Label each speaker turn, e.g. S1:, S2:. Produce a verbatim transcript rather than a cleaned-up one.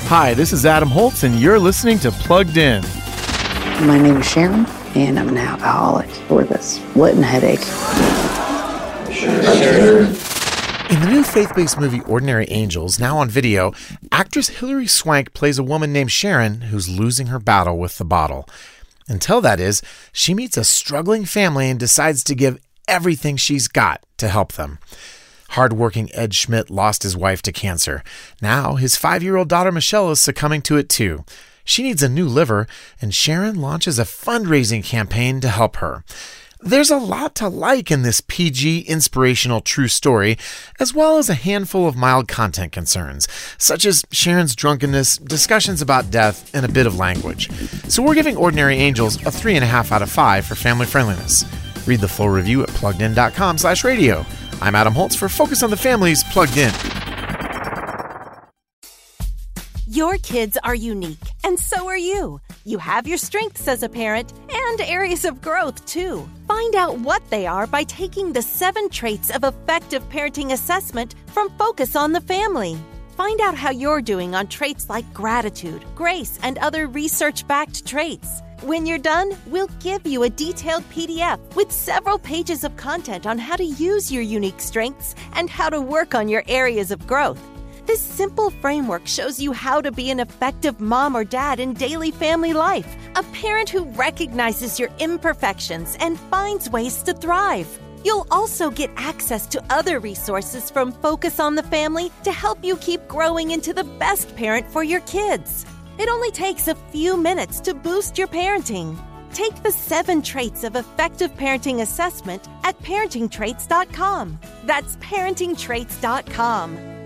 S1: Hi, this is Adam Holtz, and you're listening to Plugged In.
S2: My name is Sharon, and I'm an alcoholic with a splitting headache.
S1: In the new faith-based movie Ordinary Angels, now on video, actress Hilary Swank plays a woman named Sharon who's losing her battle with the bottle. Until that is, she meets a struggling family and decides to give everything she's got to help them. Hardworking Ed Schmidt lost his wife to cancer. Now his five-year-old daughter Michelle is succumbing to it too. She needs a new liver, and Sharon launches a fundraising campaign to help her. There's a lot to like in this P G inspirational true story, as well as a handful of mild content concerns, such as Sharon's drunkenness, discussions about death, and a bit of language. So we're giving Ordinary Angels a three point five out of five for family friendliness. Read the full review at pluggedin.com slash radio. I'm Adam Holtz for Focus on the Family's Plugged In.
S3: Your kids are unique, and so are you. You have your strengths as a parent and areas of growth, too. Find out what they are by taking the seven Traits of Effective Parenting Assessment from Focus on the Family. Find out how you're doing on traits like gratitude, grace, and other research-backed traits. When you're done, we'll give you a detailed P D F with several pages of content on how to use your unique strengths and how to work on your areas of growth. This simple framework shows you how to be an effective mom or dad in daily family life, a parent who recognizes your imperfections and finds ways to thrive. You'll also get access to other resources from Focus on the Family to help you keep growing into the best parent for your kids. It only takes a few minutes to boost your parenting. Take the seven Traits of Effective Parenting Assessment at parenting traits dot com. That's parenting traits dot com.